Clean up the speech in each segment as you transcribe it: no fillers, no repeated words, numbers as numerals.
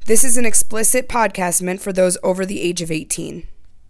This is an explicit podcast meant for those over the age of 18.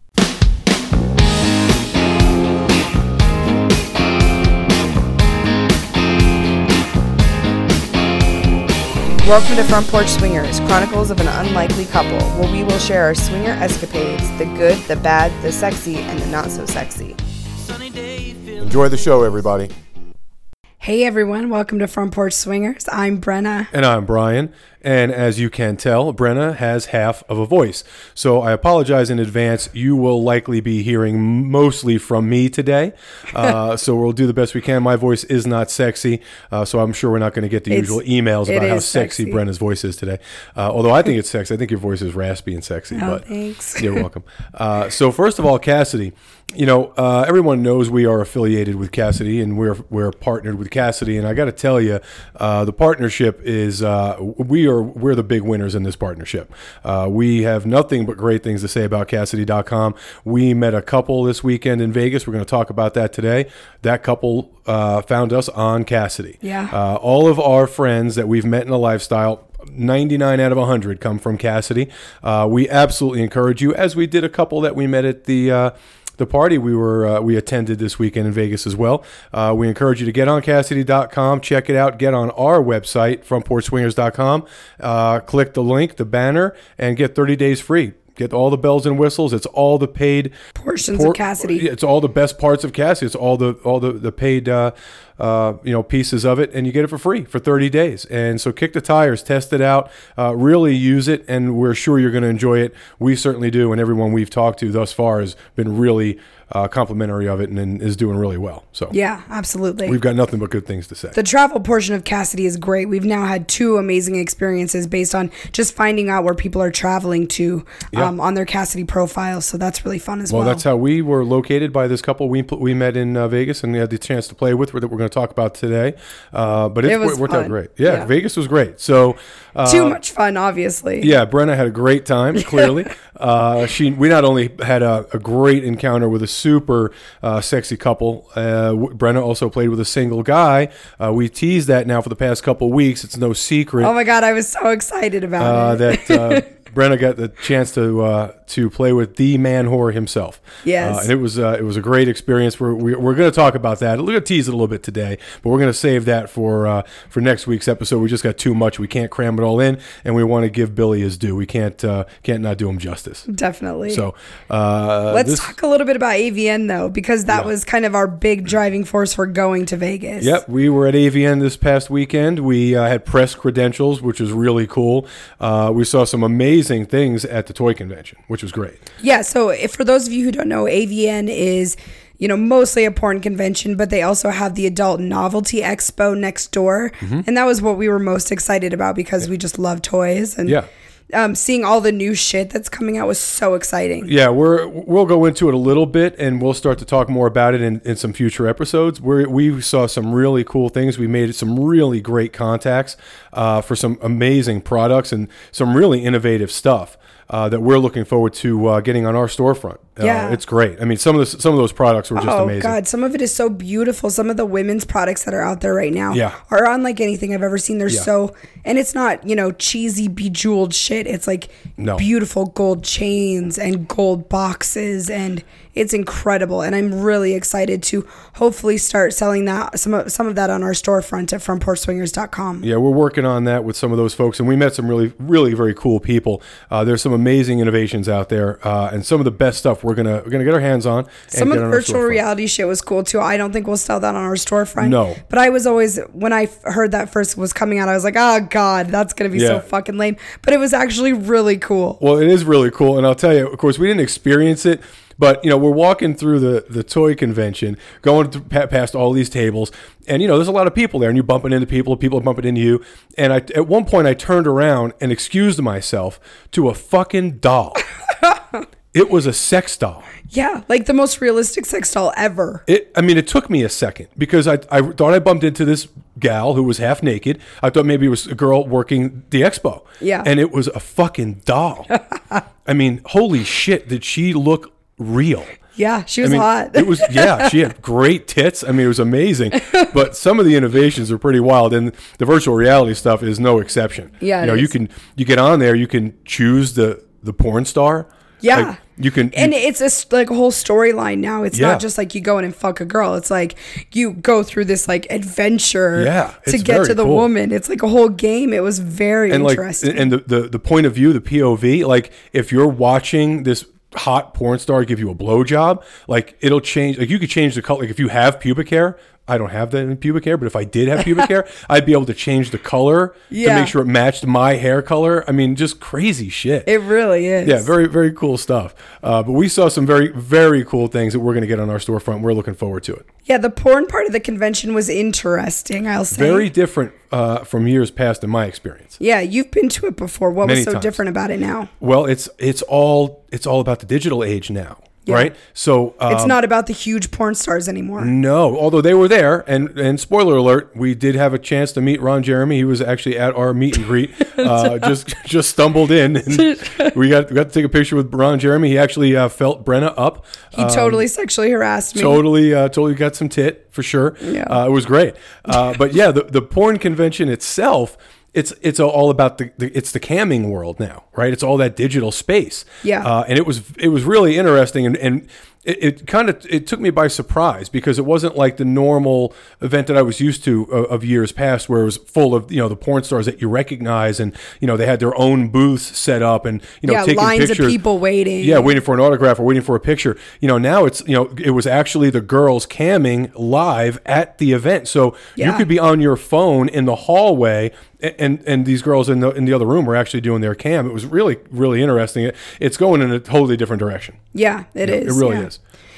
Welcome to Front Porch Swingers, chronicles of an unlikely couple, where we will share our swinger escapades, the good, the bad, the sexy, and the not so sexy. Enjoy the show, everybody. Hey everyone, welcome to Front Porch Swingers. I'm Brenna. And I'm Brian. And as you can tell, Brenna has half of a voice. So I apologize in advance. You will likely be hearing mostly from me today. So we'll do the best we can. My voice is not sexy. So I'm sure we're not going to get the usual emails about how sexy Brenna's voice is today. Although I think it's sexy. I think your voice is raspy and sexy. Oh, but thanks. You're welcome. So first of all, Cassidy, you know, everyone knows we are affiliated with Cassidy and we're partnered with Cassidy. And I got to tell you, the partnership is, we're the big winners in this partnership. We have nothing but great things to say about Cassidy.com. We met a couple this weekend in Vegas. We're going to talk about that today. That couple found us on Cassidy. Yeah. All of our friends that we've met in a lifestyle, 99 out of 100 come from Cassidy. We absolutely encourage you, as we did a couple that we met at the party we attended this weekend in Vegas as well. We encourage you to get on Cassidy.com, check it out, get on our website, frontporchswingers.com, click the link, the banner, and get 30 days free. Get all the bells and whistles. It's all the paid portions of Cassidy. It's all the best parts of Cassidy. It's all the paid pieces of it, and you get it for free for 30 days. And so kick the tires, test it out, really use it, and we're sure you're going to enjoy it. We certainly do, and everyone we've talked to thus far has been really complimentary of it and is doing really well. So yeah, absolutely. We've got nothing but good things to say. The travel portion of Cassidy is great. We've now had 2 amazing experiences based on just finding out where people are traveling to on their Cassidy profile. So that's really fun as well. Well, that's how we were located by this couple we met in Vegas and we had the chance to play with that we're going to talk about today. But it worked out great. Yeah, Vegas was great. So too much fun, obviously. Yeah, Brenna had a great time, clearly. We not only had a great encounter with a super sexy couple. Brenna also played with a single guy. We teased that now for the past couple of weeks. It's no secret. Oh my God, I was so excited about it. That Brenna got the chance to play with the man whore himself. Yes, and it was a great experience. We're going to talk about that. We're going to tease it a little bit today, but we're going to save that for next week's episode. We just got too much. We can't cram it all in, and we want to give Billy his due. We can't not do him justice. Definitely. So let's talk a little bit about AVN though, because that was kind of our big driving force for going to Vegas. Yep, we were at AVN this past weekend. We had press credentials, which was really cool. We saw some amazing things at the toy convention, which was great. Yeah, so for those of you who don't know, AVN is, mostly a porn convention, but they also have the Adult Novelty Expo next door. Mm-hmm. And that was what we were most excited about because we just love toys. And seeing all the new shit that's coming out was so exciting. Yeah, we'll go into it a little bit, and we'll start to talk more about it in some future episodes. We saw some really cool things. We made some really great contacts for some amazing products and some really innovative stuff that we're looking forward to getting on our storefront. It's great. I mean, some of those products were just amazing. Oh God, some of it is so beautiful. Some of the women's products that are out there right now are unlike anything I've ever seen. They're so, and it's not, cheesy bejeweled shit. It's like beautiful gold chains and gold boxes, and it's incredible. And I'm really excited to hopefully start selling that some of that on our storefront at frontporchswingers.com. Yeah, we're working on that with some of those folks, and we met some really, really very cool people. There's some amazing innovations out there, and some of the best stuff we're gonna get our hands on. Some of the virtual reality shit was cool too. I don't think we'll sell that on our storefront. No, but I was always, when I heard that first was coming out, I was like, oh God, that's gonna be so fucking lame. But it was actually really cool. Well, it is really cool, and I'll tell you, of course, we didn't experience it. But, we're walking through the toy convention, going past all these tables, and, there's a lot of people there, and you're bumping into people are bumping into you. And at one point, I turned around and excused myself to a fucking doll. It was a sex doll. Yeah, like the most realistic sex doll ever. It took me a second because I thought I bumped into this gal who was half naked. I thought maybe it was a girl working the expo. Yeah. And it was a fucking doll. I mean, holy shit, did she look real. Yeah, she was hot. It was, she had great tits. I mean, it was amazing. But some of the innovations are pretty wild, and the virtual reality stuff is no exception. Yeah, you get on there, you can choose the porn star. Yeah. Like, and it's a whole storyline now. It's not just like you go in and fuck a girl. It's like you go through this like adventure to get to the woman. It's like a whole game. It was very interesting. And the point of view, the POV, like if you're watching this hot porn star give you a blowjob, like it'll change. Like you could change the color. Like if you have pubic hair, I don't have that in pubic hair, but if I did have pubic hair, I'd be able to change the color to make sure it matched my hair color. I mean, just crazy shit. It really is. Yeah, very, very cool stuff. But we saw some very, very cool things that we're going to get on our storefront. We're looking forward to it. Yeah, the porn part of the convention was interesting, I'll say. Very different from years past in my experience. Yeah, you've been to it before. What was so different about it now? Well, it's all about the digital age now. Yeah. Right, so it's not about the huge porn stars anymore. No, although they were there, and spoiler alert, we did have a chance to meet Ron Jeremy. He was actually at our meet and greet. Just stumbled in, and we got to take a picture with Ron Jeremy. He actually felt Brenna up. He totally sexually harassed me. Totally got some tit for sure. Yeah, it was great. But yeah, the porn convention itself. It's all about it's the camming world now, right? It's all that digital space. Yeah. And it was really interesting, and it took me by surprise because it wasn't like the normal event that I was used to of years past, where it was full of the porn stars that you recognize, and they had their own booths set up, and taking lines pictures. Of people waiting. Yeah, waiting for an autograph or waiting for a picture. Now it's it was actually the girls camming live at the event, so you could be on your phone in the hallway. And these girls in the other room were actually doing their cam. It was really, really interesting. It's going in a totally different direction. Yeah, it is. It really is.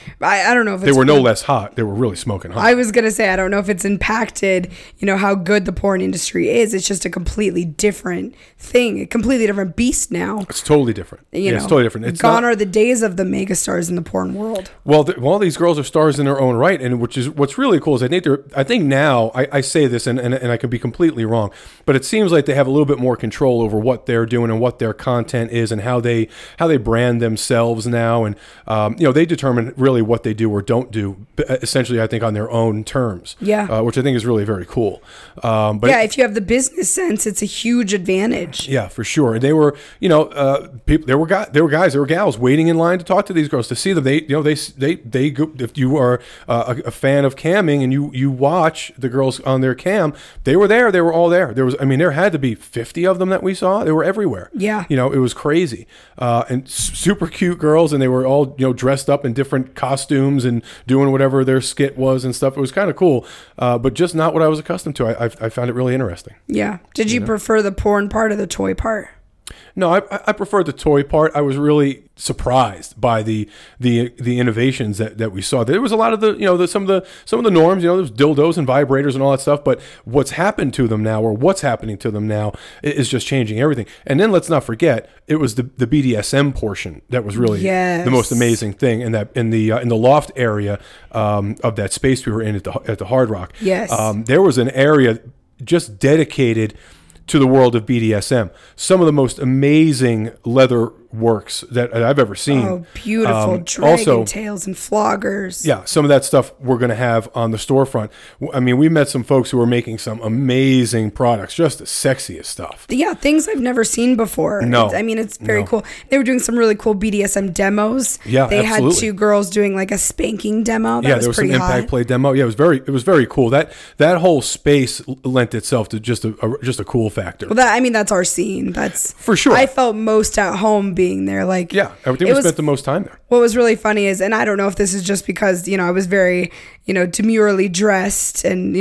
I don't know if they were no less hot. They were really smoking hot. I was going to say, I don't know if it's impacted, how good the porn industry is. It's just a completely different thing, a completely different beast now. It's totally different. It's totally different. It's gone are the days of the mega stars in the porn world. Well, all these girls are stars in their own right, and what's really cool is I think now I say this and I could be completely wrong, but it seems like they have a little bit more control over what they're doing and what their content is and how they brand themselves now, and they determine really what they do or don't do, essentially, I think, on their own terms. Yeah. Which I think is really very cool. But if you have the business sense, it's a huge advantage. Yeah, for sure. And they were, people. There were guys, there were gals waiting in line to talk to these girls to see them. They go, if you are a fan of camming and you watch the girls on their cam, they were there. They were all there. There had to be 50 of them that we saw. They were everywhere. Yeah. It was crazy. And super cute girls, and they were all dressed up in different costumes and doing whatever their skit was and stuff. It was kind of cool, but just not what I was accustomed to. I found it really interesting. Yeah. Did you prefer the porn part or the toy part? No, I preferred the toy part. I was really surprised by the innovations that we saw. There was a lot of some of the norms. There's dildos and vibrators and all that stuff. But what's happened to them now, or what's happening to them now, is just changing everything. And then let's not forget, it was the BDSM portion that was really the most amazing thing. And that in the loft area of that space we were in at the Hard Rock. Yes, there was an area just dedicated to the world of BDSM. Some of the most amazing leather works that I've ever seen. Oh, beautiful dragon tails and floggers. Yeah, some of that stuff we're going to have on the storefront. I mean, we met some folks who were making some amazing products, just the sexiest stuff. Yeah, things I've never seen before. No. It's very cool. They were doing some really cool BDSM demos. Yeah, they absolutely. Had 2 girls doing like a spanking demo. That there was some impact play demo. Yeah, it was very cool. That whole space lent itself to just a cool factor. Well, that's our scene. That's for sure. I felt most at home being there. I think we spent the most time there. What was really funny is, and I don't know if this is just because I was very demurely dressed and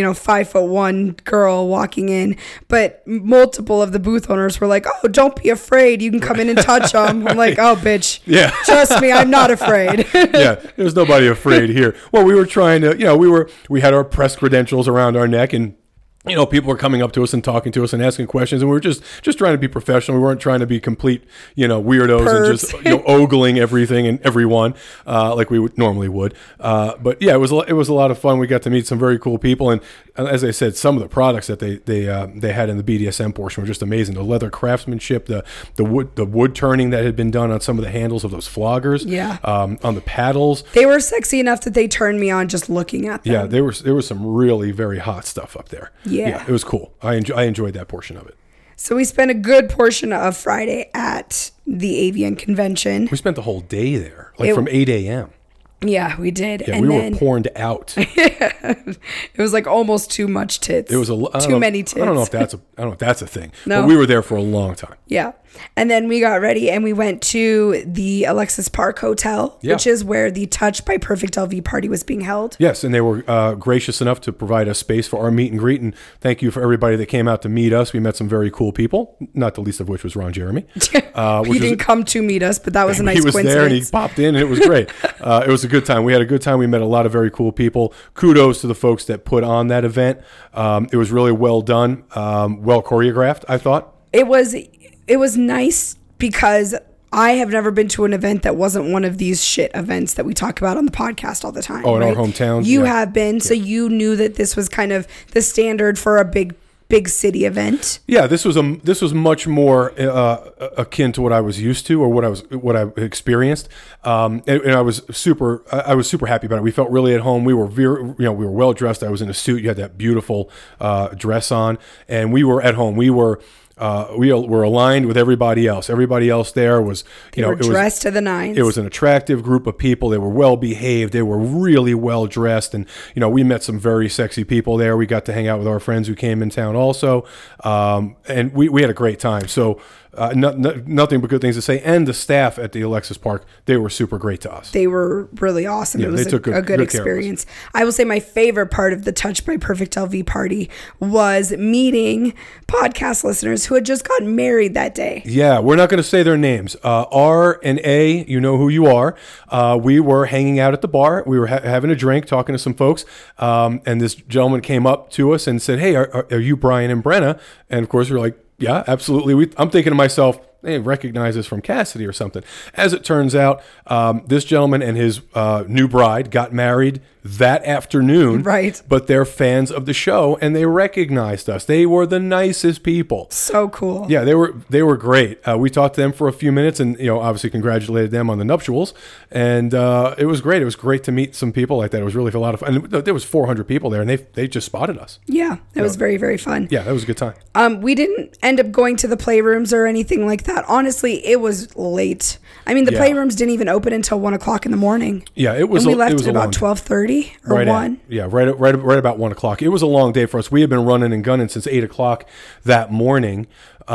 5'1" girl walking in, but multiple of the booth owners were like, "Oh, don't be afraid. You can come in and touch them." I'm like, "Oh, bitch. Yeah. Trust me, I'm not afraid." Yeah, there's nobody afraid here. Well, we were trying to, we had our press credentials around our neck, and people were coming up to us and talking to us and asking questions, and we were just trying to be professional. We weren't trying to be complete, weirdos Pervs. And just, ogling everything and everyone, like we normally would. But yeah, it was a lot of fun. We got to meet some very cool people, and as I said, some of the products that they had in the BDSM portion were just amazing. The leather craftsmanship, the wood turning that had been done on some of the handles of those floggers, on the paddles. They were sexy enough that they turned me on just looking at them. Yeah, there was some really very hot stuff up there. Yeah, it was cool. I enjoyed that portion of it. So we spent a good portion of Friday at the AVN convention. We spent the whole day there, from 8 a.m. Yeah, we did. Yeah, and we were porned out. It was like almost too much tits. It was too many tits. I don't know if that's a thing. No. But we were there for a long time. Yeah. And then we got ready and we went to the Alexis Park Hotel, which is where the Touch by Perfect LV party was being held. Yes, and they were gracious enough to provide us space for our meet and greet. And thank you for everybody that came out to meet us. We met some very cool people, not the least of which was Ron Jeremy. He didn't come to meet us, but that was a nice coincidence. He was there and he popped in and it was great. It was a good time. We had a good time. We met a lot of very cool people. Kudos to the folks that put on that event. It was really well done, well choreographed, I thought. It was nice because I have never been to an event that wasn't one of these shit events that we talk about on the podcast all the time. Oh, in our hometowns? You have been, so you knew that this was kind of the standard for a big city event. Yeah, this was much more akin to what I was used to or what I experienced, and I was super happy about it. We felt really at home. We were we were well dressed. I was in a suit. You had that beautiful dress on, and we were at home. We were aligned with everybody else. Everybody else there was, it was dressed to the nines. It was an attractive group of people. They were well behaved. They were really well dressed, and we met some very sexy people there. We got to hang out with our friends who came in town also, and we had a great time. So. Nothing but good things to say. And the staff at the Alexis Park, they were super great to us. They were really awesome. Yeah, it was a good experience. I will say my favorite part of the Touch by Perfect LV party was meeting podcast listeners who had just gotten married that day. Yeah, we're not going to say their names. R and A, you know who you are. We were hanging out at the bar. We were having a drink, talking to some folks. And this gentleman came up to us and said, "Hey, are you Brian and Brenna?" And of course, we were like, yeah, absolutely. I'm thinking to myself, they recognize this from Cassidy or something. As it turns out, this gentleman and his new bride got married that afternoon. Right. But they're fans of the show and they recognized us. They were the nicest people. So cool. Yeah, they were great. We talked to them for a few minutes and obviously congratulated them on the nuptials. And it was great. It was great to meet some people like that. It was really a lot of fun. And there was 400 people there and they just spotted us. Yeah, it was very, very fun. Yeah, that was a good time. We didn't end up going to the playrooms or anything like that. Honestly, it was late. I mean, the playrooms didn't even open until 1:00 in the morning. Yeah, it was. And we left at about 12:30 or right 1. Right about 1:00. It was a long day for us. We had been running and gunning since 8:00 that morning.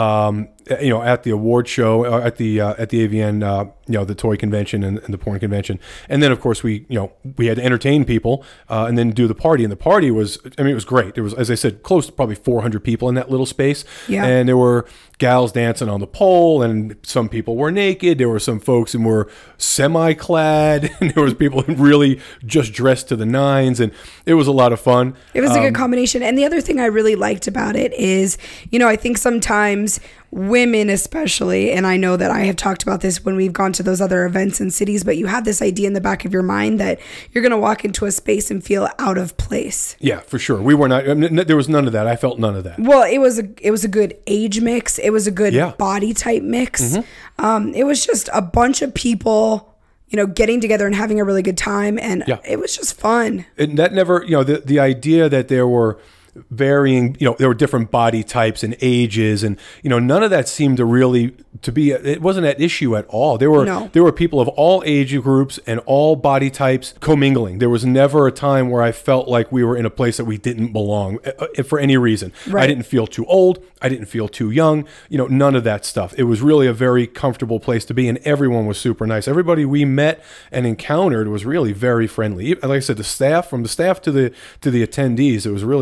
At the award show, at the AVN, the toy convention and the porn convention, and then of course we had to entertain people and then do the party. And the party was, it was great. There was, as I said, close to probably 400 people in that little space. Yeah. And there were gals dancing on the pole, and some people were naked. There were some folks who were semi-clad, and there was people who really just dressed to the nines, and it was a lot of fun. It was a good combination. And the other thing I really liked about it is, I think sometimes women especially, and I know that I have talked about this when we've gone to those other events in cities, but you have this idea in the back of your mind that you're going to walk into a space and feel out of place. Yeah, for sure. We were not, there was none of that. I felt none of that. Well, it was a good age mix. It was a good body type mix. Mm-hmm. It was just a bunch of people, getting together and having a really good time. And it was just fun. And that never, the idea that there were varying, there were different body types and ages, and none of that seemed to really to be. It wasn't at issue at all. There were people of all age groups and all body types commingling. There was never a time where I felt like we were in a place that we didn't belong for any reason. Right. I didn't feel too old. I didn't feel too young. None of that stuff. It was really a very comfortable place to be, and everyone was super nice. Everybody we met and encountered was really very friendly. Like I said, from the staff to the attendees, it was really just a great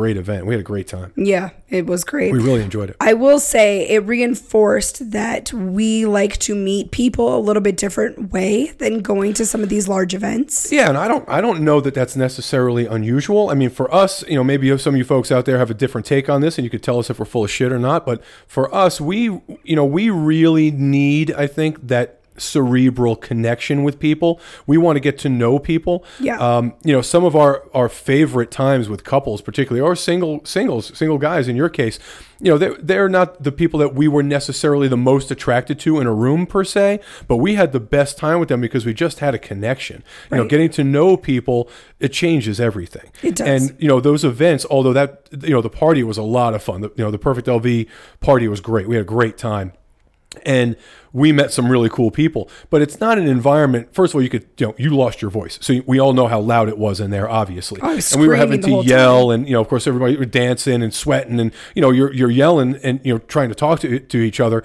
great event. We had a great time. Yeah, it was great. We really enjoyed it. I will say it reinforced that we like to meet people a little bit different way than going to some of these large events. Yeah, and I don't know that that's necessarily unusual. I mean, for us, maybe some of you folks out there have a different take on this, and you could tell us if we're full of shit or not. But for us, we really need, I think, that cerebral connection with people. We want to get to know people. Yeah. Some of our favorite times with couples, particularly, or single guys in your case, they're not the people that we were necessarily the most attracted to in a room per se, but we had the best time with them because we just had a connection. Right. Getting to know people, it changes everything. It does. And those events, although that the party was a lot of fun. The Perfect LV party was great. We had a great time. And we met some really cool people, but it's not an environment. First of all, you lost your voice. So we all know how loud it was in there, obviously. I was and we were having to yell time. And, of course, everybody was dancing and sweating and, you're yelling and, trying to talk to each other.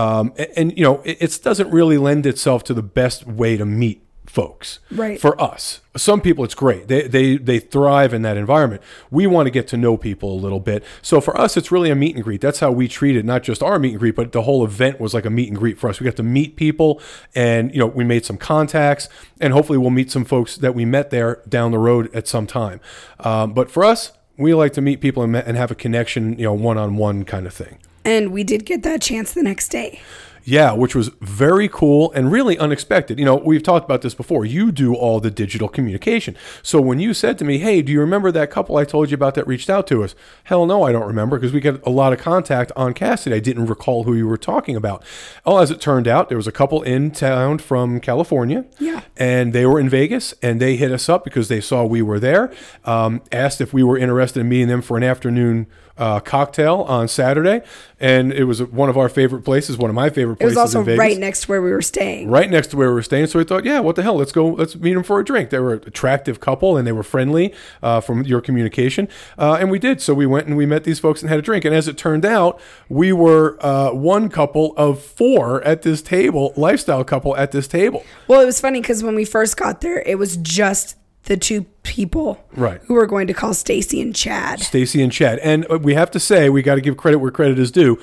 It doesn't really lend itself to the best way to meet folks. Right. For us. Some people, it's great. They thrive in that environment. We want to get to know people a little bit. So for us, it's really a meet and greet. That's how we treat it. Not just our meet and greet, but the whole event was like a meet and greet for us. We got to meet people and, we made some contacts and hopefully we'll meet some folks that we met there down the road at some time. But for us, we like to meet people and have a connection, one-on-one kind of thing. And we did get that chance the next day. Yeah, which was very cool and really unexpected. We've talked about this before. You do all the digital communication. So when you said to me, hey, do you remember that couple I told you about that reached out to us? Hell no, I don't remember, because we got a lot of contact on Cassidy. I didn't recall who you were talking about. Oh, as it turned out, there was a couple in town from California. Yeah. And they were in Vegas, and they hit us up because they saw we were there, asked if we were interested in meeting them for an afternoon cocktail on Saturday, and it was one of our favorite places, one of my favorite places. It was also in Vegas. right next to where we were staying. Right next to where we were staying. So we thought, yeah, what the hell? Let's meet them for a drink. They were an attractive couple and they were friendly from your communication. And we did. So we went and we met these folks and had a drink. And as it turned out, we were one couple of four at this table, lifestyle couple at this table. Well, it was funny because when we first got there, it was just the two people who were going to call Stacy and Chad. And we have to say, we got to give credit where credit is due.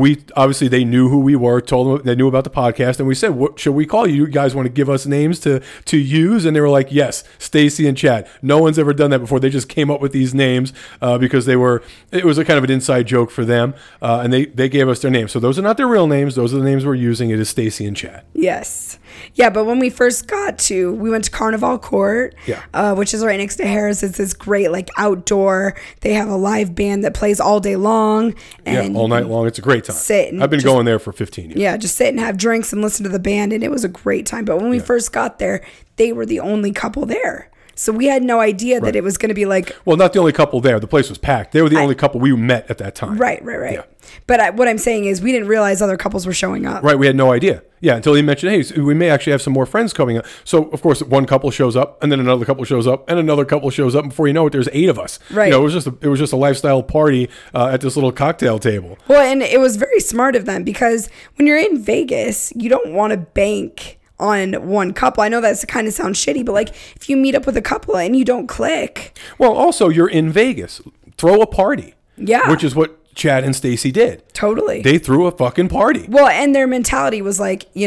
They knew who we were, told them they knew about the podcast, and we said, what should we call you? You guys want to give us names to use? And they were like, yes, Stacy and Chad. No one's ever done that before. They just came up with these names because it was a kind of an inside joke for them, and they gave us their names. So those are not their real names. Those are the names we're using. It is Stacy and Chad. Yes. Yeah, but when we first we went to Carnival Court, which is right next to Harris. It's this great outdoor. They have a live band that plays all day long. And all night long. It's a great time. I've been going there for 15 years. Yeah, just sit and have drinks and listen to the band, and it was a great time. But when we first got there, they were the only couple there. So we had no idea that it was going to be like... Well, not the only couple there. The place was packed. They were the only couple we met at that time. Right. Yeah. But what I'm saying is we didn't realize other couples were showing up. Right. We had no idea. Yeah, until he mentioned, hey, we may actually have some more friends coming up. So, of course, one couple shows up, and then another couple shows up, and another couple shows up. And before you know it, there's 8 of us. Right. It was just a lifestyle party at this little cocktail table. Well, and it was very smart of them because when you're in Vegas, you don't want to bank on one couple. I know that kind of sounds shitty, but if you meet up with a couple and you don't click. Well, also, you're in Vegas. Throw a party. Yeah. Which is what Chad and Stacy did. Totally. They threw a fucking party. Well, and their mentality was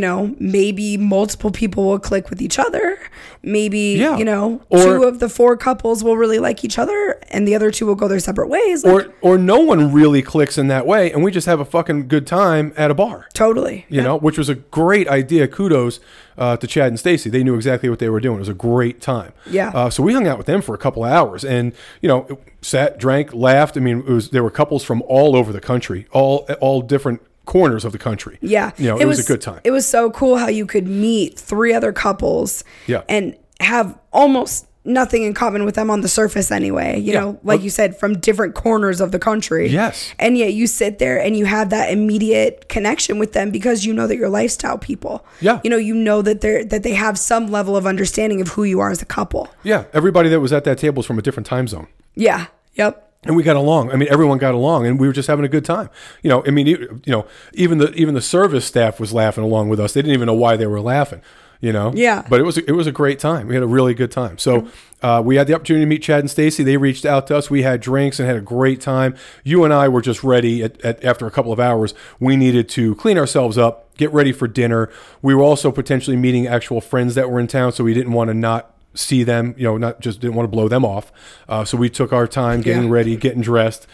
maybe multiple people will click with each other. Maybe, 2 of the 4 couples will really like each other and the other 2 will go their separate ways. Or no one really clicks in that way and we just have a fucking good time at a bar. Totally. You know, which was a great idea. Kudos to Chad and Stacy. They knew exactly what they were doing. It was a great time. Yeah. So we hung out with them for a couple of hours and, sat, drank, laughed. I mean, there were couples from all over the country, all different corners of the country. Yeah. It was a good time. It was so cool how you could meet 3 other couples and have almost nothing in common with them on the surface anyway, you said, from different corners of the country. Yes. And yet you sit there and you have that immediate connection with them because you know that you're lifestyle people. Yeah. You know that they have some level of understanding of who you are as a couple. Yeah. Everybody that was at that table was from a different time zone. Yeah. Yep. And we got along. I mean, everyone got along, and we were just having a good time. Even the service staff was laughing along with us. They didn't even know why they were laughing. Yeah. But it was a great time. We had a really good time. So we had the opportunity to meet Chad and Stacy. They reached out to us. We had drinks and had a great time. You and I were just ready after a couple of hours. We needed to clean ourselves up, get ready for dinner. We were also potentially meeting actual friends that were in town, so we didn't want to not see them, didn't want to blow them off. So we took our time getting ready, getting dressed,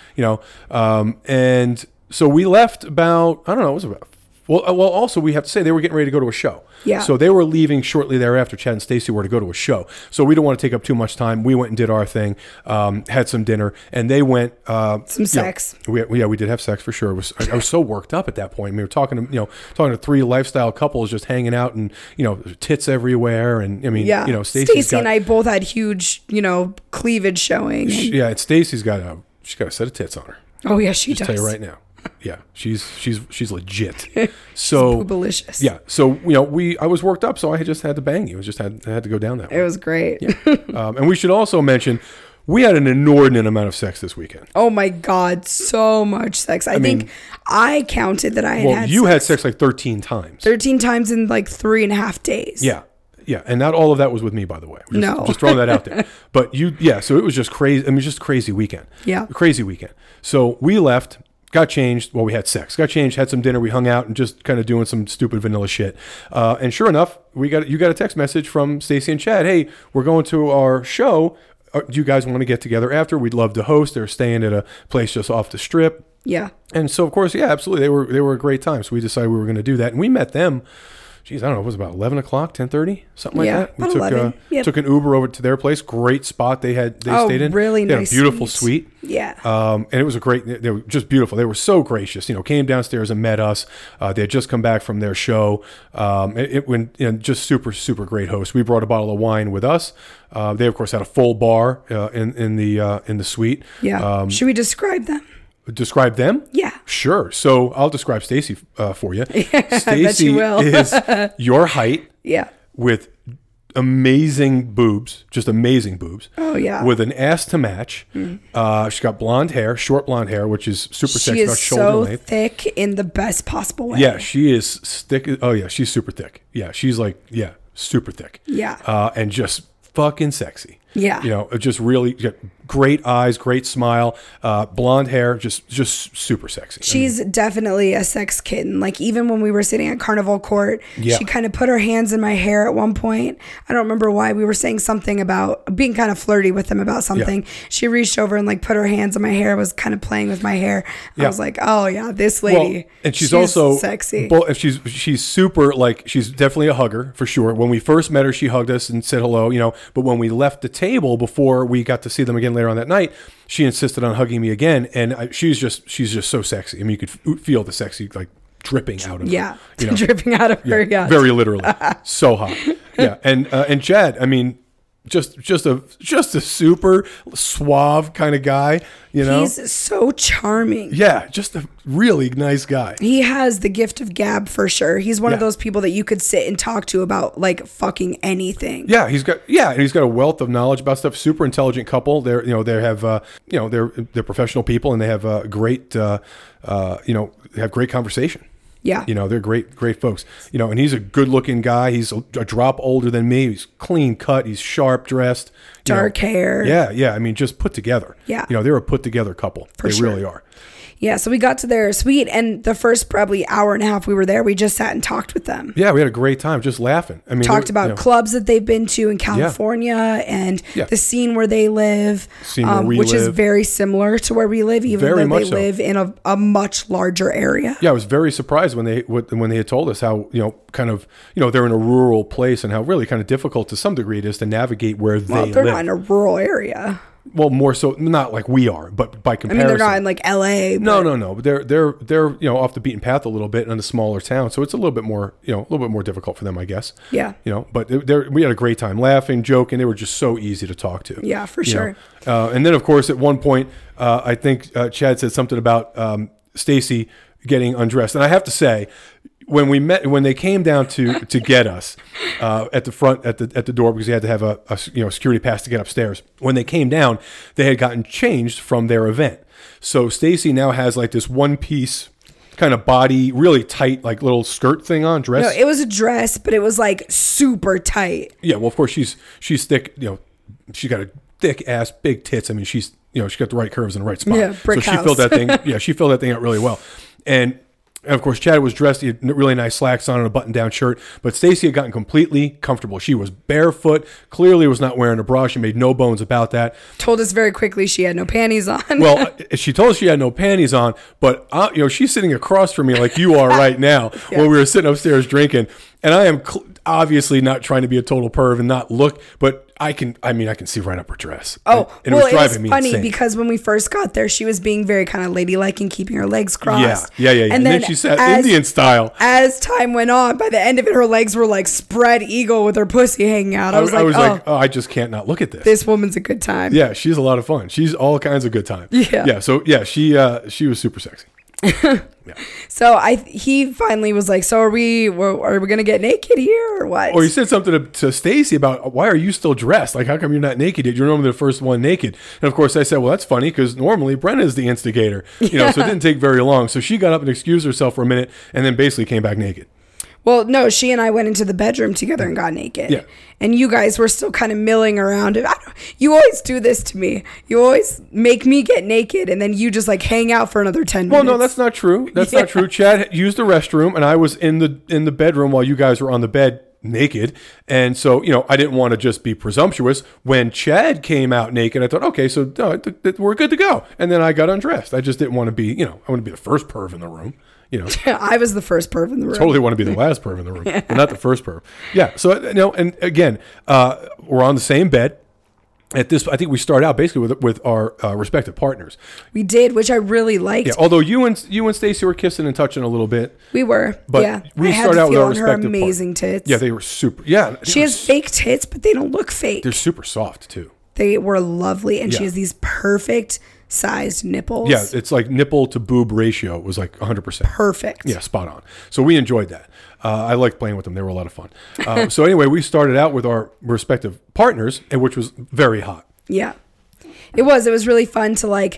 and so we left about, I don't know, it was about, well, also we have to say they were getting ready to go to a show. Yeah. So they were leaving shortly thereafter. Chad and Stacy were to go to a show. So we don't want to take up too much time. We went and did our thing, had some dinner, and they went. Some sex. We did have sex for sure. I was so worked up at that point. We were talking to 3 lifestyle couples just hanging out, and tits everywhere, and Stacy and I both had huge cleavage showing. And Stacy's got a set of tits on her. Oh yeah, she does. Tell you right now. Yeah, she's legit. So delicious. Yeah. So I was worked up, so I just had to bang you. I had to go down that way. It was great. Yeah. And we should also mention we had an inordinate amount of sex this weekend. Oh my God, so much sex. I think I counted that I had. You had sex like 13 times. 13 times in like 3.5 days. Yeah. Yeah, and not all of that was with me, by the way. Just throwing that out there. But so it was just crazy. I mean, just crazy weekend. Yeah. Crazy weekend. So we left, got changed. Well, we had sex. Got changed, had some dinner. We hung out and just kind of doing some stupid vanilla shit. And sure enough, you got a text message from Stacy and Chad. Hey, we're going to our show. Do you guys want to get together after? We'd love to host. They're staying at a place just off the strip. Yeah. And so, of course, yeah, absolutely. They were a great time. So we decided we were going to do that. And we met them. Geez, I don't know. It was about 11 o'clock, 10:30, something like that. We took an Uber over to their place. Great spot they stayed in. Really they nice. Had a beautiful suite. Yeah. And it was they were just beautiful. They were so gracious. Came downstairs and met us. They had just come back from their show. It went just super, super great host. We brought a bottle of wine with us. They of course had a full bar in the suite. Yeah. Should we describe them? Describe them? Yeah. Sure. So I'll describe Stacy for you. Stacy is your height. Yeah. With amazing boobs, just amazing boobs. Oh yeah. With an ass to match. She's got blonde hair, short blonde hair, which is super sexy. She is so thick in the best possible way. Yeah, she is thick. Oh yeah, she's super thick. Yeah, she's super thick. Yeah. And just fucking sexy. Yeah. Just really great eyes, great smile, blonde hair, just super sexy. She's definitely a sex kitten. Like even when we were sitting at Carnival Court, she kind of put her hands in my hair at one point. I don't remember why. We were saying something about being kind of flirty with them about something. Yeah. She reached over and like put her hands in my hair, was kind of playing with my hair. I was like, oh yeah, this lady. Well, and she's also sexy. She's super, she's definitely a hugger for sure. When we first met her, she hugged us and said hello, but when we left the table before we got to see them again later on that night, she insisted on hugging me again, and she's just so sexy. I mean, you could feel the sexy dripping out of her. Yeah, dripping out of her. Yeah, very literally, so hot. Yeah, and Chad, I mean, just a super suave kind of guy. He's so charming. Yeah, just a really nice guy. He has the gift of gab for sure. He's one of those people that you could sit and talk to about fucking anything. Yeah, he's got a wealth of knowledge about stuff. Super intelligent couple. They have they're professional people, and they have great have great conversation. Yeah. They're great folks. And he's a good looking guy. He's a drop older than me. He's clean cut. He's sharp dressed. Dark hair. Yeah. Yeah. I mean, just put together. Yeah. They're a put together couple. They really are. Yeah, so we got to their suite, and the first probably hour and a half we were there, we just sat and talked with them. Yeah, we had a great time just laughing. I mean, talked about clubs that they've been to in California and the scene where they live, which is very similar to where we live, even though they live in a much larger area. Yeah, I was very surprised when they had told us how they're in a rural place and how really kind of difficult to some degree it is to navigate where they live. They're not in a rural area. Well, more so, not like we are, but by comparison. I mean, they're not in like LA. No. But they're off the beaten path a little bit in a smaller town, so it's a little bit more difficult for them, I guess. Yeah. But we had a great time, laughing, joking. They were just so easy to talk to. Yeah, for sure. And then, of course, at one point, I think Chad said something about Stacy getting undressed, and I have to say, when they came down to get us at the front at the door, because they had to have a security pass to get upstairs. When they came down, they had gotten changed from their event. So Stacy now has like this one piece kind of body, really tight, like little skirt thing on, dress. No, it was a dress, but it was like super tight. Yeah, well, of course she's thick. You know, she got a thick ass, big tits. I mean, she's she got the right curves in the right spot. Yeah, brick so house. She filled that thing. Yeah, she filled that thing out really well. And of course, Chad was dressed. He had really nice slacks on and a button-down shirt. But Stacy had gotten completely comfortable. She was barefoot. Clearly was not wearing a bra. She made no bones about that. Told us very quickly she had no panties on. Well, she told us she had no panties on. But she's sitting across from me like you are right now, yeah. When we were sitting upstairs drinking. And I am obviously not trying to be a total perv and not look, but I can see right up her dress. Oh, and it was funny insane. Because when we first got there, she was being very kind of ladylike and keeping her legs crossed. Yeah. And then she sat Indian style. As time went on, by the end of it, her legs were like spread eagle with her pussy hanging out. I was like, I just can't not look at this. This woman's a good time. Yeah, she's a lot of fun. She's all kinds of good time. Yeah. Yeah. So yeah, she was super sexy. Yeah. So he finally was like, so are we gonna get naked here or what? Or he said something to Stacy about, why are you still dressed? Like, how come you're not naked yet? You're normally the first one naked. And of course I said, well, that's funny because normally Brenna's the instigator. So it didn't take very long. So she got up and excused herself for a minute and then basically came back naked. Well, no, she and I went into the bedroom together and got naked. Yeah. And you guys were still kind of milling around. You always do this to me. You always make me get naked and then you just like hang out for another 10 minutes. Well, no, that's not true. That's not true. Chad used the restroom and I was in the bedroom while you guys were on the bed naked. And so, I didn't want to just be presumptuous. When Chad came out naked, I thought, okay, so we're good to go. And then I got undressed. I just didn't want to be, I want to be the first perv in the room. I was the first perv in the room. Totally want to be the last perv in the room, but not the first perv. Yeah. So, and again, we're on the same bed. At this, I think we start out basically with our respective partners. We did, which I really liked. Yeah. Although you and Stacy were kissing and touching a little bit. We were. But yeah. We started out with our respective her amazing tits. Yeah, they were super. Yeah. She has fake tits, but they don't look fake. They're super soft too. They were lovely, and she has these perfect sized nipples. Yeah, it's like nipple to boob ratio. It was like 100%. Perfect. Yeah, spot on. So we enjoyed that. I liked playing with them. They were a lot of fun. So anyway, we started out with our respective partners, which was very hot. Yeah, it was. It was really fun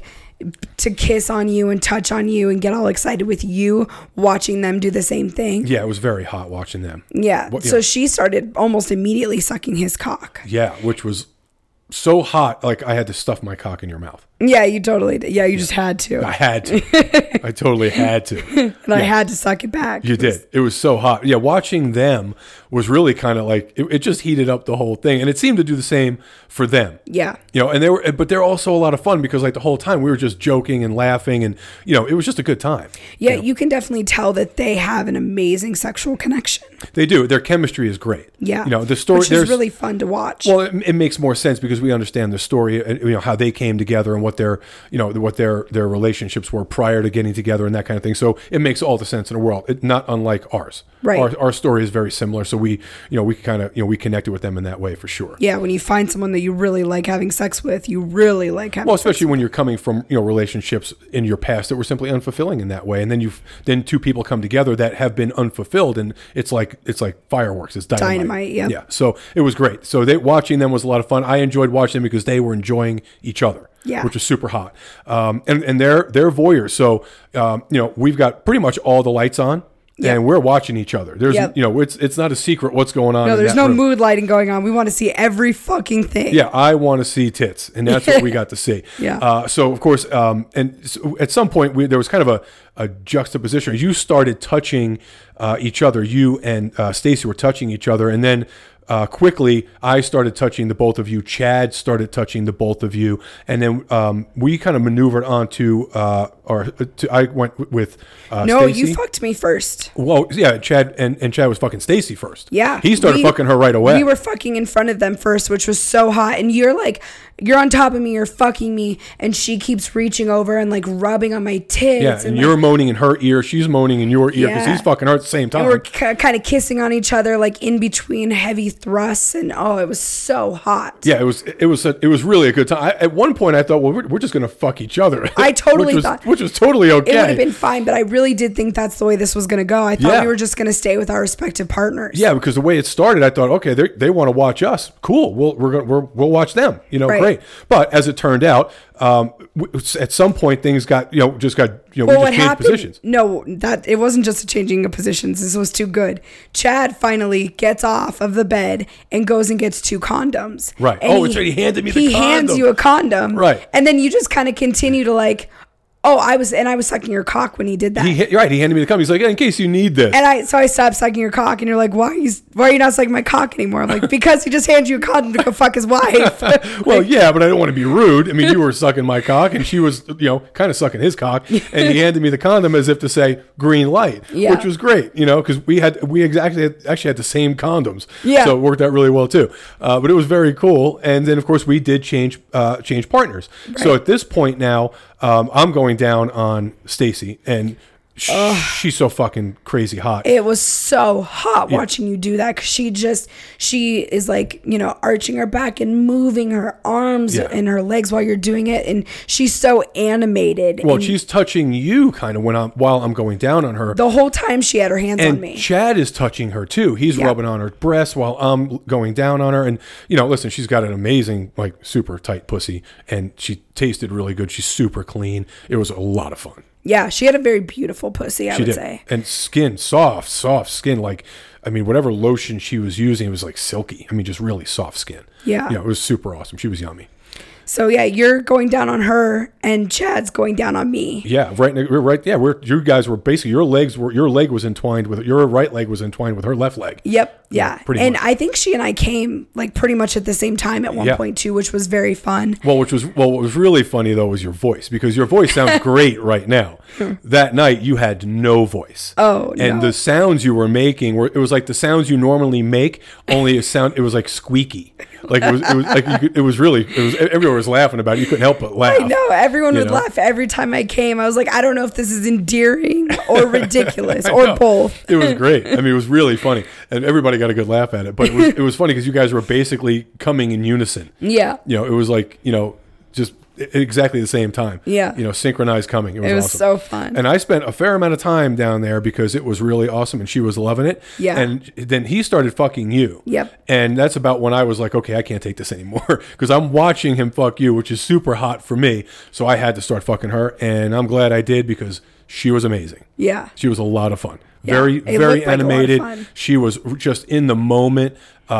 to kiss on you and touch on you and get all excited with you watching them do the same thing. Yeah, it was very hot watching them. Yeah. So she started almost immediately sucking his cock. Yeah, which was so hot, like I had to stuff my cock in your mouth. Yeah, you totally did. Yeah, you just had to. I had to. I totally had to. And I had to suck it back. You did. It was so hot. Yeah, watching them was really kind of like, it just heated up the whole thing. And it seemed to do the same for them. Yeah. And but they're also a lot of fun because like the whole time we were just joking and laughing and, it was just a good time. Yeah, you can definitely tell that they have an amazing sexual connection. They do. Their chemistry is great. Yeah. The story. Which is really fun to watch. Well, it makes more sense because we understand the story, how they came together and what their relationships were prior to getting together and that kind of thing. So it makes all the sense in the world. Not unlike ours. Right. Our story is very similar. So we kind of, we connected with them in that way for sure. Yeah. When you find someone that you really like having sex with, you really like having sex especially when you're coming from, relationships in your past that were simply unfulfilling in that way. And then two people come together that have been unfulfilled and it's like fireworks. It's dynamite. Yeah. Yeah. So it was great. So watching them was a lot of fun. I enjoyed watching them because they were enjoying each other. Yeah. Which was super hot. And they're voyeurs. So, we've got pretty much all the lights on. Yep. And we're watching each other. There's, it's not a secret what's going on. No, there's no room. mood lighting going on. We want to see every fucking thing. Yeah, I want to see tits, and that's what we got to see. Yeah. So of course, and so at some point there was kind of a juxtaposition. You started touching each other. You and Stacy were touching each other, and then quickly I started touching the both of you. Chad started touching the both of you, and then we kind of maneuvered onto I went with no, Stacey. You fucked me first. Well, yeah, Chad and Chad was fucking Stacy first. Yeah, he started fucking her right away. We were fucking in front of them first, which was so hot, and you're on top of me, you're fucking me, and she keeps reaching over and like rubbing on my tits. Yeah, and you're moaning in her ear, she's moaning in your ear because he's fucking her at the same time. And we're kind of kissing on each other, like in between heavy thrusts, and it was so hot. Yeah, it was really a good time. At one point, I thought, well, we're just gonna fuck each other. I totally thought, which was totally okay. It would have been fine, but I really did think that's the way this was gonna go. I thought we were just gonna stay with our respective partners. Yeah, because the way it started, I thought, okay, they want to watch us. Cool, we'll watch them. Right. Great. But as it turned out, At some point, things got, we just changed positions. No, that it wasn't just a changing of positions. This was too good. Chad finally gets off of the bed and goes and gets 2 condoms. Right. And it's right. He handed me the condom. He hands you a condom. Right. And then you just kind of continue to like, I was sucking your cock when he did that. He handed me the condom. He's like, in case you need this. And I stopped sucking your cock, and you're like, why are you not sucking my cock anymore? I'm like, because he just handed you a condom to go fuck his wife. Well, yeah, but I don't want to be rude. I mean, you were sucking my cock, and she was, kind of sucking his cock, and he handed me the condom as if to say green light, which was great, because we actually had the same condoms. Yeah. So it worked out really well too. But it was very cool. And then of course we did change partners. Right. So at this point now, I'm going down on Stacy, and she's so fucking crazy hot. It was so hot watching you do that, because she is like, arching her back and moving her arms and her legs while you're doing it, and she's so animated. Well, she's touching you kind of while I'm going down on her. The whole time she had her hands on me. Chad is touching her too. He's rubbing on her breasts while I'm going down on her. And listen, she's got an amazing, like, super tight pussy, and she tasted really good. She's super clean. It was a lot of fun. Yeah, she had a very beautiful pussy, I would say. And skin, soft skin. Like, whatever lotion she was using, it was like silky. Just really soft skin. Yeah. It was super awesome. She was yummy. So yeah, you're going down on her, and Chad's going down on me. Yeah, right. Yeah, you guys were basically your leg was entwined with your right leg was entwined with her left leg. Yep. Yeah. Pretty and much. I think she and I came like pretty much at the same time at one point too, which was very fun. What was really funny though was your voice, because your voice sounds great right now. That night you had no voice. Oh, and the sounds you were making it was like the sounds you normally make, only it was like squeaky. Like everyone was laughing about it. You couldn't help but laugh. I know, everyone would laugh every time I came. I was like, I don't know if this is endearing or ridiculous or both. It was great. It was really funny, and everybody got a good laugh at it. But it was funny because you guys were basically coming in unison. Yeah. It was like just exactly the same time. Yeah. Synchronized coming. It was awesome. So fun. And I spent a fair amount of time down there because it was really awesome, and she was loving it. Yeah. And then he started fucking you. Yep. And that's about when I was like, okay, I can't take this anymore, because I'm watching him fuck you, which is super hot for me. So I had to start fucking her, and I'm glad I did, because she was amazing. Yeah. She was a lot of fun. Very animated. Like she was just in the moment.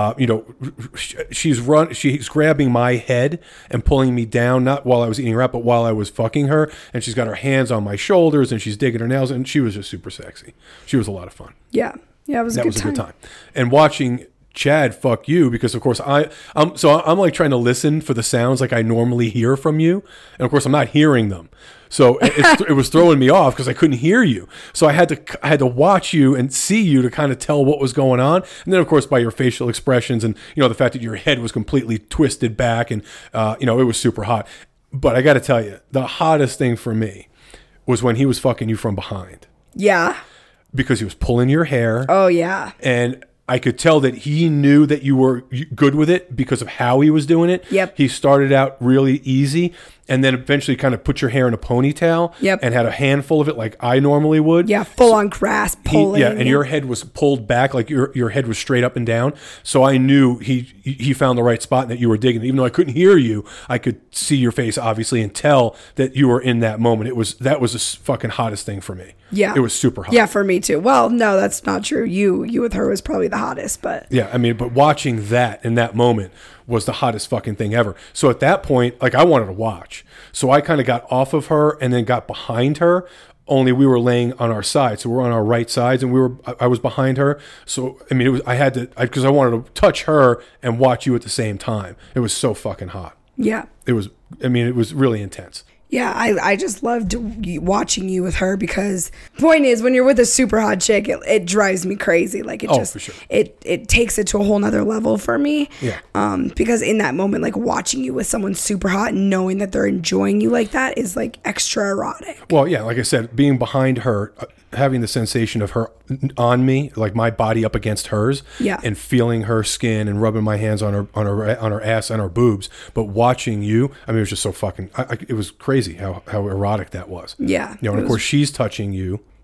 She's grabbing my head and pulling me down, not while I was eating her up, but while I was fucking her. And she's got her hands on my shoulders, and she's digging her nails, and she was just super sexy. She was a lot of fun. Yeah. Yeah, it was a good time. And watching Chad fuck you, because of course I'm like trying to listen for the sounds like I normally hear from you, and of course I'm not hearing them. So it was throwing me off because I couldn't hear you. So I had to watch you and see you to kind of tell what was going on. And then of course by your facial expressions and the fact that your head was completely twisted back, and it was super hot. But I got to tell you, the hottest thing for me was when he was fucking you from behind. Yeah. Because he was pulling your hair. Oh yeah. And I could tell that he knew that you were good with it because of how he was doing it. Yep. He started out really easy, and then eventually kind of put your hair in a ponytail. Yep. And had a handful of it like I normally would. Yeah, full on grasp pulling. And your head was pulled back, like your head was straight up and down. So I knew he found the right spot and that you were digging. Even though I couldn't hear you, I could see your face obviously and tell that you were in that moment. That was the fucking hottest thing for me. Yeah. It was super hot. Yeah, for me too. Well, no, that's not true. You with her was probably the hottest, but yeah, but watching that in that moment was the hottest fucking thing ever. So at that point, like I wanted to watch. So I kind of got off of her and then got behind her. Only we were laying on our side, so we're on our right sides, and I was behind her. So because I wanted to touch her and watch you at the same time. It was so fucking hot. Yeah. It was really intense. Yeah, I just loved watching you with her, because point is, when you're with a super hot chick, it drives me crazy. Like for sure. It takes it to a whole nother level for me. Yeah. Because in that moment, like watching you with someone super hot and knowing that they're enjoying you like that is like extra erotic. Well, yeah, like I said, being behind her, having the sensation of her on me, like my body up against hers, yeah, and feeling her skin and rubbing my hands on her ass and her boobs, but watching you, it was just so fucking. It was crazy how erotic that was. Yeah, and of course she's touching you.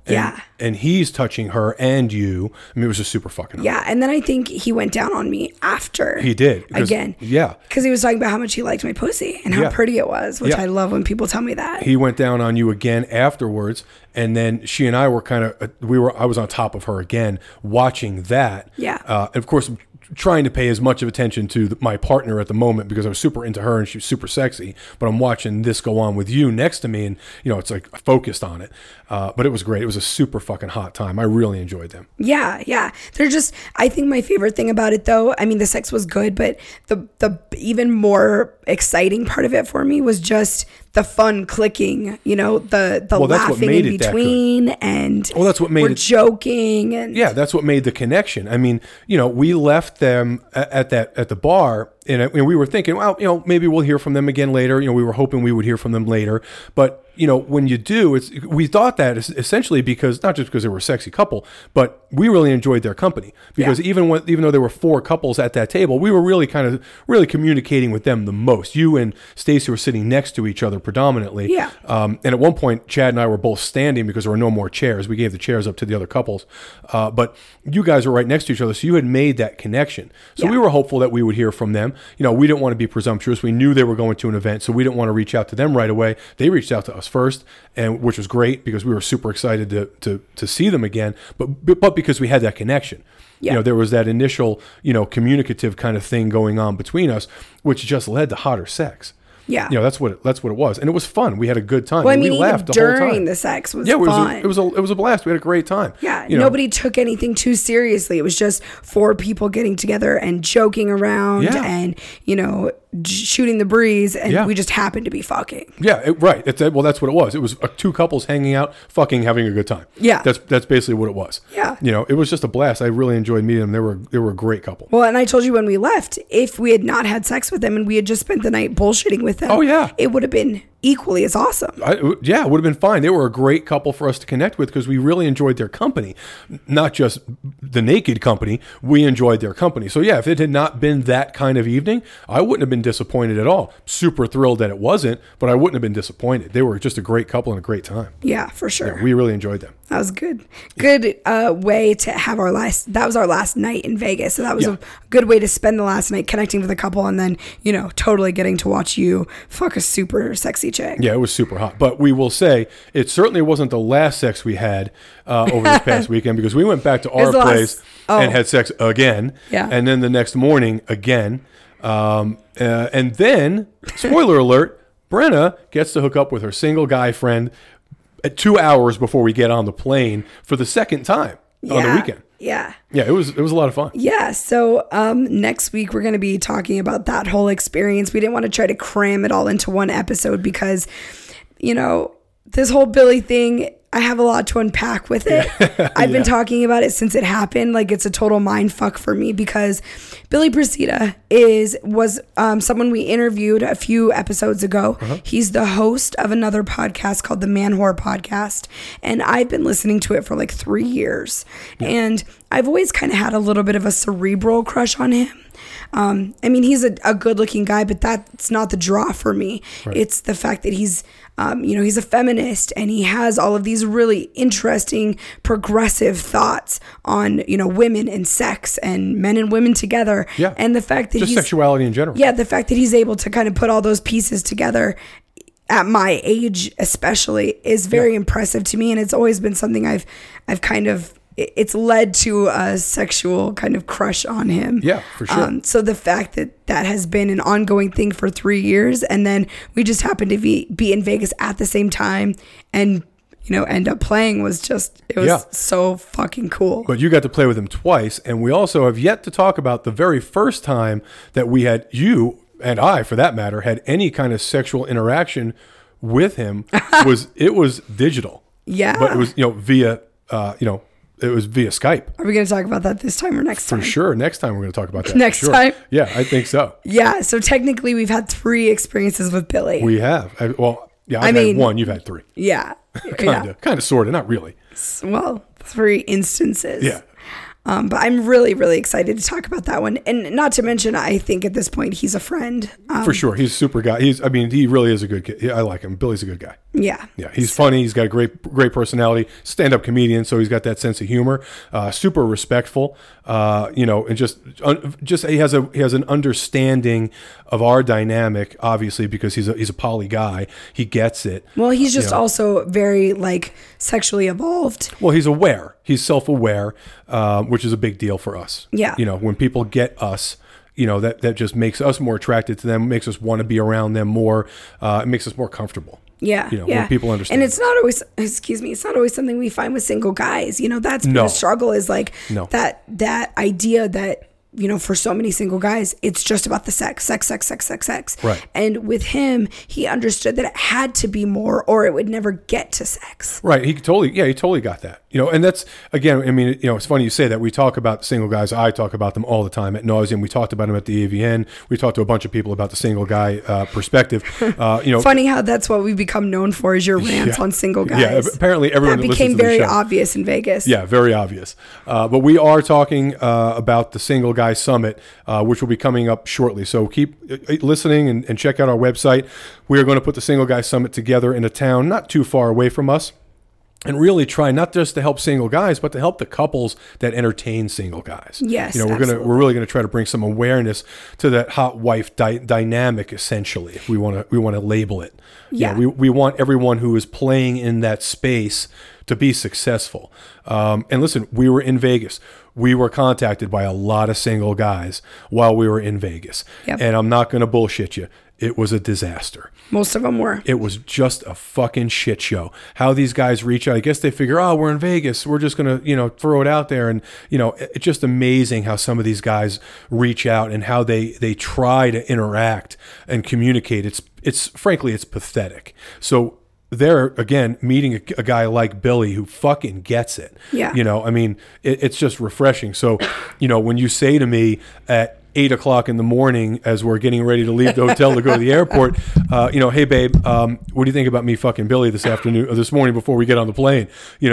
And he's touching her and you. I mean, it was just super fucking hot. Yeah. And then I think he went down on me after. He did. Again. Yeah. Because he was talking about how much he liked my pussy and how pretty it was, which I love when people tell me that. He went down on you again afterwards. And then she and I were I was on top of her again, watching that. Yeah. And of course, trying to pay as much of attention to my partner at the moment because I was super into her and she was super sexy, but I'm watching this go on with you next to me and, it's like focused on it. But it was great. It was a super fucking hot time. I really enjoyed them. Yeah. Yeah. They're just, I think my favorite thing about it though, I mean, the sex was good, but the even more exciting part of it for me was just the fun clicking, the laughing in between and that's what made we're joking. And that's what made the connection. I mean, we left them at the bar and we were thinking, well, maybe we'll hear from them again later. We were hoping we would hear from them later, but when you do, we thought that essentially because not just because they were a sexy couple, but we really enjoyed their company because even though there were 4 couples at that table, we were really communicating with them the most. You and Stacy were sitting next to each other predominantly. Yeah. And at one point, Chad and I were both standing because there were no more chairs. We gave the chairs up to the other couples. But you guys were right next to each other, so you had made that connection. So we were hopeful that we would hear from them. We didn't want to be presumptuous. We knew they were going to an event, so we didn't want to reach out to them right away. They reached out to us first, and which was great because we were super excited to see them again. But because we had that connection. Yeah. There was that initial, communicative kind of thing going on between us, which just led to hotter sex. Yeah. That's what it was. And it was fun. We had a good time. Well, I mean, we laughed the whole time. During the sex was fun. It was a blast. We had a great time. Yeah. Nobody took anything too seriously. It was just 4 people getting together and joking around and, shooting the breeze, and we just happened to be fucking. Yeah, right. That's what it was. It was 2 couples hanging out, fucking, having a good time. Yeah. That's basically what it was. Yeah. It was just a blast. I really enjoyed meeting them. They were a great couple. Well, and I told you when we left, if we had not had sex with them and we had just spent the night bullshitting with them, it would have been equally as awesome. It would have been fine. They were a great couple for us to connect with because we really enjoyed their company, not just the naked company. We enjoyed their company. So if it had not been that kind of evening, I wouldn't have been disappointed at all. Super thrilled that it wasn't, but I wouldn't have been disappointed. They were just a great couple and a great time. Yeah, for sure. Yeah, we really enjoyed them. That was good. Good way to have that was our last night in Vegas. So that was a good way to spend the last night connecting with a couple and then, totally getting to watch you fuck a super sexy chick. Yeah, it was super hot. But we will say it certainly wasn't the last sex we had over this past weekend because we went back to our place and had sex again. Yeah. And then the next morning again. And then, spoiler alert, Brenna gets to hook up with her single guy friend at 2 hours before we get on the plane for the second time on the weekend. Yeah. Yeah, it was a lot of fun. Yeah. So next week we're going to be talking about that whole experience. We didn't want to try to cram it all into one episode because, this whole Billy thing, I have a lot to unpack with it. I've been talking about it since it happened. Like, it's a total mind fuck for me because Billy Procida was someone we interviewed a few episodes ago. Uh-huh. He's the host of another podcast called the Man Whore Podcast. And I've been listening to it for like 3 years. Yeah. And I've always kind of had a little bit of a cerebral crush on him. I mean, he's a good looking guy, but that's not the draw for me. Right. It's the fact that he's a feminist and he has all of these really interesting progressive thoughts on, women and sex and men and women together. Yeah. And the fact that just sexuality in general. Yeah. The fact that he's able to kind of put all those pieces together at my age, especially, is very impressive to me. And it's always been something I've kind of, it's led to a sexual kind of crush on him. Yeah, for sure. So the fact that has been an ongoing thing for 3 years, and then we just happened to be in Vegas at the same time and, end up playing was so fucking cool. But you got to play with him twice, and we also have yet to talk about the very first time that we had, you and I, for that matter, had any kind of sexual interaction with him. It was digital. Yeah. But it was, via, it was via Skype. Are we going to talk about that this time or next time? For sure. Next time we're going to talk about that. Next time? Yeah, I think so. Yeah. So technically we've had 3 experiences with Billy. We have. I've had 1. You've had 3. Yeah. Kind of, sort of. Not really. Well, 3 instances. Yeah. But I'm really, really excited to talk about that one. And not to mention, I think at this point, he's a friend. For sure. He's a super guy. He really is a good kid. I like him. Billy's a good guy. Yeah. Yeah. He's funny. He's got a great personality, stand-up comedian. So he's got that sense of humor, super respectful, and just he has an understanding of our dynamic, obviously, because he's a poly guy. He gets it. Well, he's just also very sexually evolved. Well, he's aware. He's self-aware, which is a big deal for us. Yeah. When people get us, that just makes us more attracted to them, makes us want to be around them more. It makes us more comfortable. Yeah. When people understand. And it's not always, it's not always something we find with single guys. That's been a struggle, is that idea that, for so many single guys, it's just about the sex. Right. And with him, he understood that it had to be more, or it would never get to sex. Right. He totally got that. And that's, again, it's funny you say that. We talk about single guys. I talk about them all the time at nauseam. We talked about them at the AVN. We talked to a bunch of people about the single guy perspective. Funny how that's what we've become known for, is your rants on single guys. Yeah, apparently everyone that became very obvious in Vegas. Yeah, very obvious. But we are talking about the Single Guy Summit, which will be coming up shortly. So keep listening and check out our website. We are going to put the Single Guy Summit together in a town not too far away from us, and really try not just to help single guys, but to help the couples that entertain single guys. Yes, we're really gonna try to bring some awareness to that hot wife dynamic, essentially, if we want to label it. Yeah, we want everyone who is playing in that space to be successful. And listen, we were in Vegas. We were contacted by a lot of single guys while we were in Vegas. Yep. And I'm not going to bullshit you. It was a disaster. Most of them were. It was just a fucking shit show. How these guys reach out. I guess they figure, we're in Vegas. We're just going to, throw it out there. And, it's just amazing how some of these guys reach out and how they try to interact and communicate. It's frankly, it's pathetic. So there, again, meeting a guy like Billy who fucking gets it. Yeah. It's just refreshing. So, when you say to me at 8:00 in the morning, as we're getting ready to leave the hotel to go to the airport, hey babe, what do you think about me fucking Billy this morning before we get on the plane?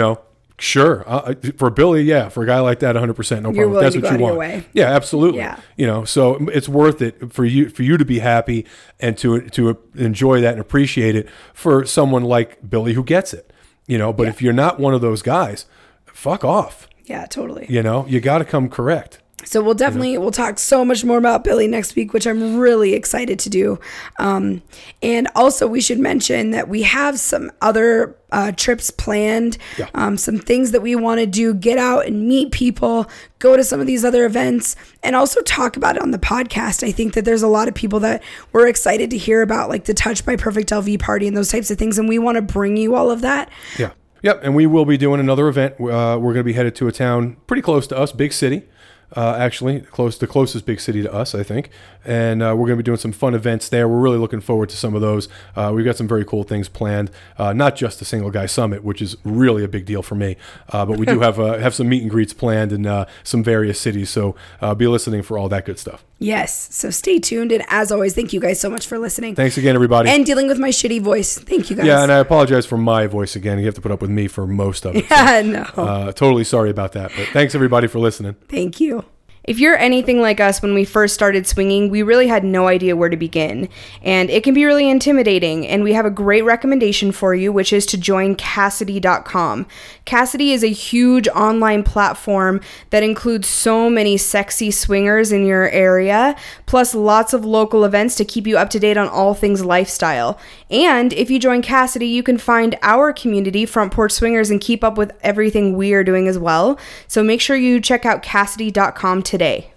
Sure. For Billy, yeah. For a guy like that, 100%, no problem. That's what you want. Yeah, absolutely. Yeah. So it's worth it for you to be happy and to enjoy that and appreciate it for someone like Billy who gets it. But if you're not one of those guys, fuck off. Yeah, totally. You got to come correct. So we'll talk so much more about Billy next week, which I'm really excited to do. And also we should mention that we have some other trips planned, some things that we want to do, get out and meet people, go to some of these other events, and also talk about it on the podcast. I think that there's a lot of people that we're excited to hear about, like the Touched by Perfect LV party and those types of things. And we want to bring you all of that. Yeah. Yep. And we will be doing another event. We're going to be headed to a town pretty close to us, big city. Actually, the closest big city to us, I think. And we're going to be doing some fun events there. We're really looking forward to some of those. We've got some very cool things planned. Not just the Single Guy Summit, which is really a big deal for me. But we do have some meet and greets planned in some various cities. So be listening for all that good stuff. Yes. So stay tuned. And as always, thank you guys so much for listening. Thanks again, everybody. And dealing with my shitty voice. Thank you guys. Yeah, and I apologize for my voice again. You have to put up with me for most of it. Yeah, so, no. Totally sorry about that. But thanks, everybody, for listening. Thank you. If you're anything like us, when we first started swinging, we really had no idea where to begin. And it can be really intimidating. And we have a great recommendation for you, which is to join Kasidie.com. Kasidie is a huge online platform that includes so many sexy swingers in your area, plus lots of local events to keep you up to date on all things lifestyle. And if you join Kasidie, you can find our community, Front Porch Swingers, and keep up with everything we are doing as well. So make sure you check out Kasidie.com today.